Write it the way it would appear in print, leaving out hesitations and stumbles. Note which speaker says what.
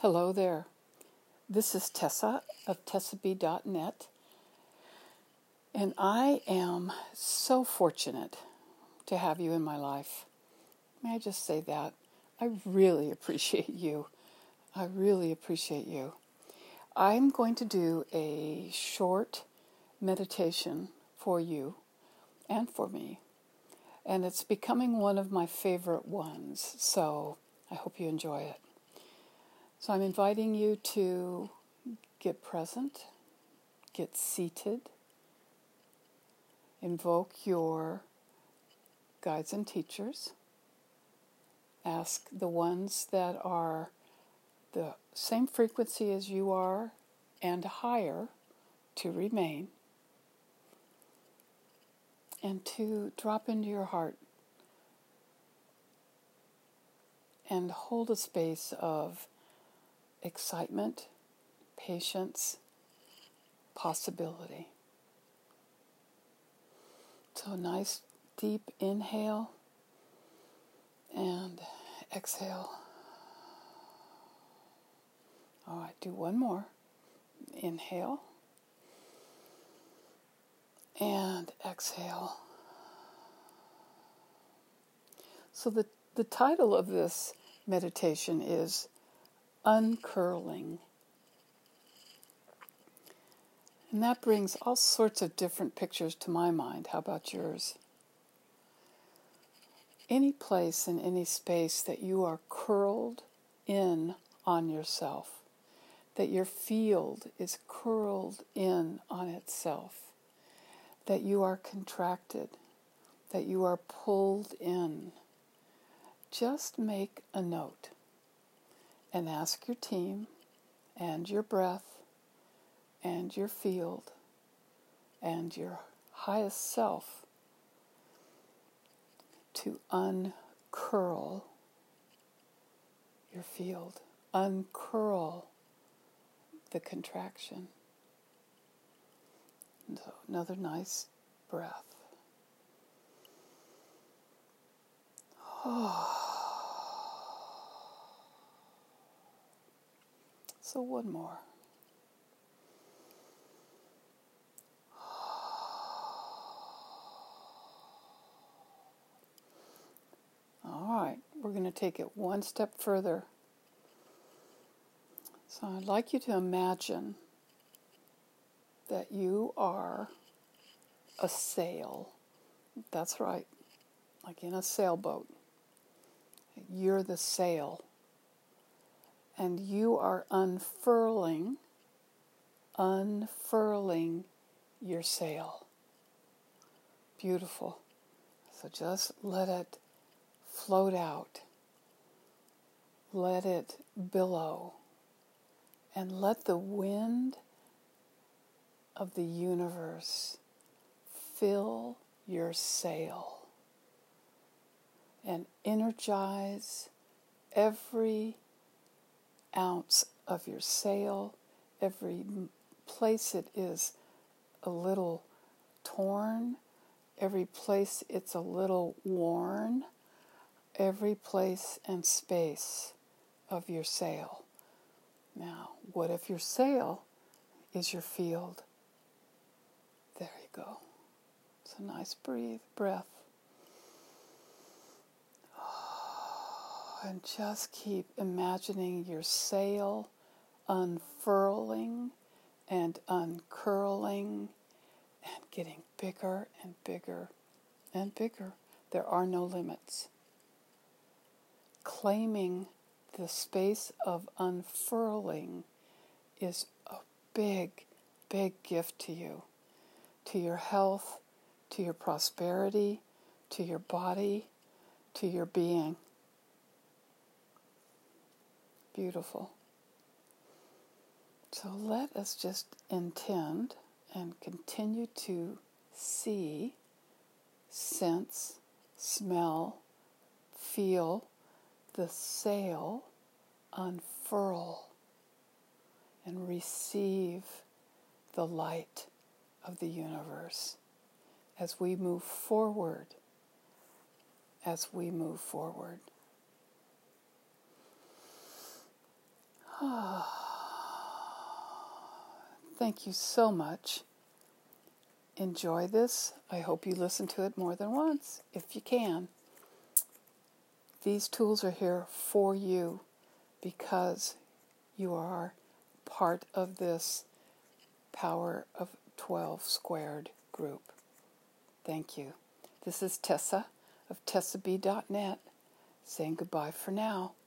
Speaker 1: Hello there. This is Tessa of tessab.net, and I am so fortunate to have you in my life. May I just say that? I really appreciate you. I really appreciate you. I'm going to do a short meditation for you and for me, and it's becoming one of my favorite ones, so I hope you enjoy it. So I'm inviting you to get present, get seated, invoke your guides and teachers, ask the ones that are the same frequency as you are and higher to remain, and to drop into your heart and hold a space of excitement, patience, possibility. So nice deep inhale and exhale. All right, do one more. Inhale and exhale. So the title of this meditation is Uncurling. And that brings all sorts of different pictures to my mind. How about yours? Any place in any space that you are curled in on yourself, that your field is curled in on itself, that you are contracted, that you are pulled in, just make a note and ask your team and your breath and your field and your highest self to uncurl your field, uncurl the contraction. So another nice breath. So one more. All right, we're going to take it one step further. So I'd like you to imagine that you are a sail. That's right, like in a sailboat. You're the sail. And you are unfurling your sail. Beautiful. So just let it float out. Let it billow. And let the wind of the universe fill your sail and energize every ounce of your sail, every place it is a little torn, every place it's a little worn, every place and space of your sail. Now, what if your sail is your field? There you go. It's a nice breath. And just keep imagining your sail unfurling and uncurling and getting bigger and bigger and bigger. There are no limits. Claiming the space of unfurling is a big, big gift to you, to your health, to your prosperity, to your body, to your being. Beautiful. So let us just intend and continue to see, sense, smell, feel the sail unfurl and receive the light of the universe as we move forward, Thank you so much. Enjoy this. I hope you listen to it more than once, if you can. These tools are here for you because you are part of this Power of 12 Squared group. Thank you. This is Tessa of TessaB.net saying goodbye for now.